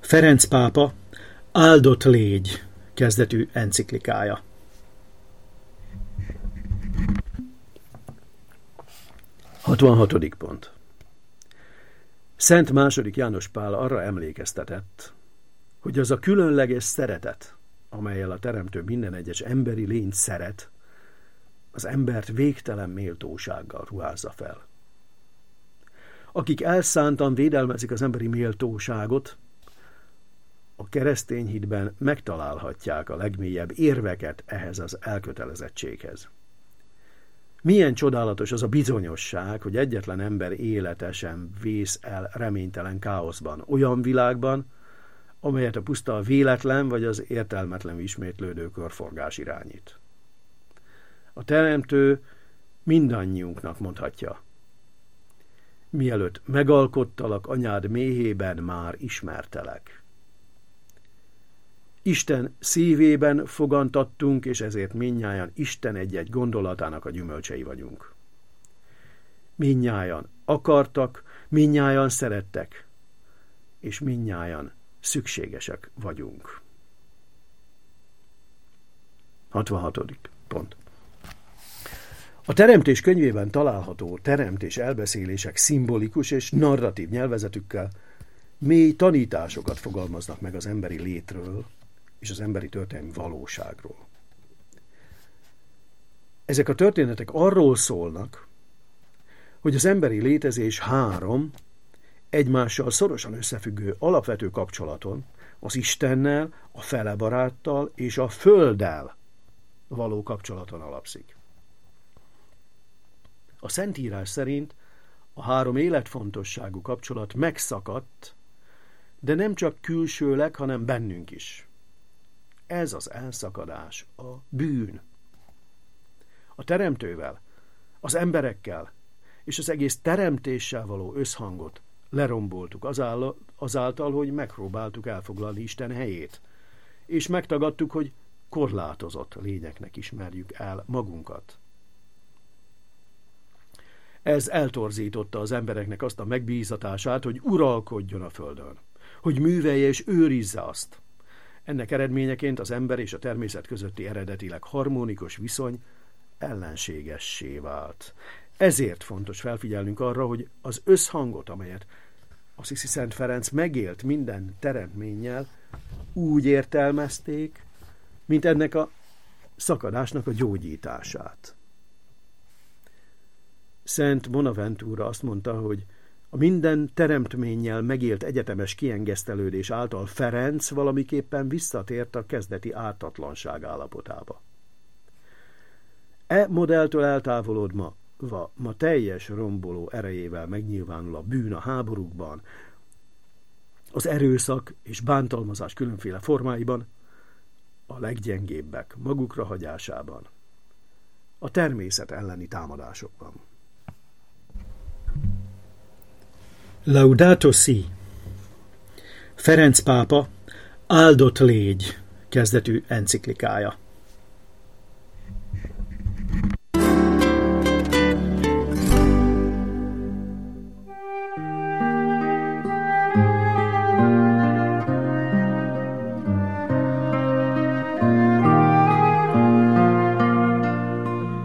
Ferenc pápa áldott légy kezdetű enciklikája. Pont. Szent II. János Pál arra emlékeztetett, hogy az a különleges szeretet, amellyel a Teremtő minden egyes emberi lényt szeret, az embert végtelen méltósággal ruházza fel. Akik elszántan védelmezik az emberi méltóságot, a keresztény hitben megtalálhatják a legmélyebb érveket ehhez az elkötelezettséghez. Milyen csodálatos az a bizonyosság, hogy egyetlen ember élete sem vész el reménytelen káoszban, olyan világban, amelyet a puszta véletlen vagy az értelmetlen ismétlődő körforgás irányít. A Teremtő mindannyiunknak mondhatja: mielőtt megalkottalak anyád méhében, már ismertelek. Isten szívében fogantattunk, és ezért mindnyájan Isten egy-egy gondolatának a gyümölcsei vagyunk. Mindnyájan akartak, mindnyájan szerettek, és mindnyájan szükségesek vagyunk. 66. pont. A Teremtés könyvében található teremtés elbeszélések szimbolikus és narratív nyelvezetükkel mély tanításokat fogalmaznak meg az emberi létről és az emberi történelmi valóságról. Ezek a történetek arról szólnak, hogy az emberi létezés három egymással szorosan összefüggő alapvető kapcsolaton, az Istennel, a felebaráttal és a Földdel való kapcsolaton alapszik. A Szentírás szerint a három életfontosságú kapcsolat megszakadt, de nem csak külsőleg, hanem bennünk is. Ez az elszakadás a bűn. A Teremtővel, az emberekkel és az egész teremtéssel való összhangot leromboltuk azáltal, hogy megpróbáltuk elfoglalni Isten helyét, és megtagadtuk, hogy korlátozott lényeknek ismerjük el magunkat. Ez eltorzította az embereknek azt a megbízatását, hogy uralkodjon a földön, hogy művelje és őrizze azt. Ennek eredményeként az ember és a természet közötti eredetileg harmonikus viszony ellenségessé vált. Ezért fontos felfigyelnünk arra, hogy az összhangot, amelyet Assisi Szent Ferenc megélt minden teremtménnyel, úgy értelmezték, mint ennek a szakadásnak a gyógyítását. Szent Bonaventura azt mondta, hogy a minden teremtménnyel megélt egyetemes kiengesztelődés által Ferenc valamiképpen visszatért a kezdeti ártatlanság állapotába. E modelltől eltávolodva ma teljes romboló erejével megnyilvánul a bűn a háborúkban, az erőszak és bántalmazás különféle formáiban, a leggyengébbek magukra hagyásában, a természet elleni támadásokban. Laudato Si. Ferenc pápa áldott légy kezdetű enciklikája.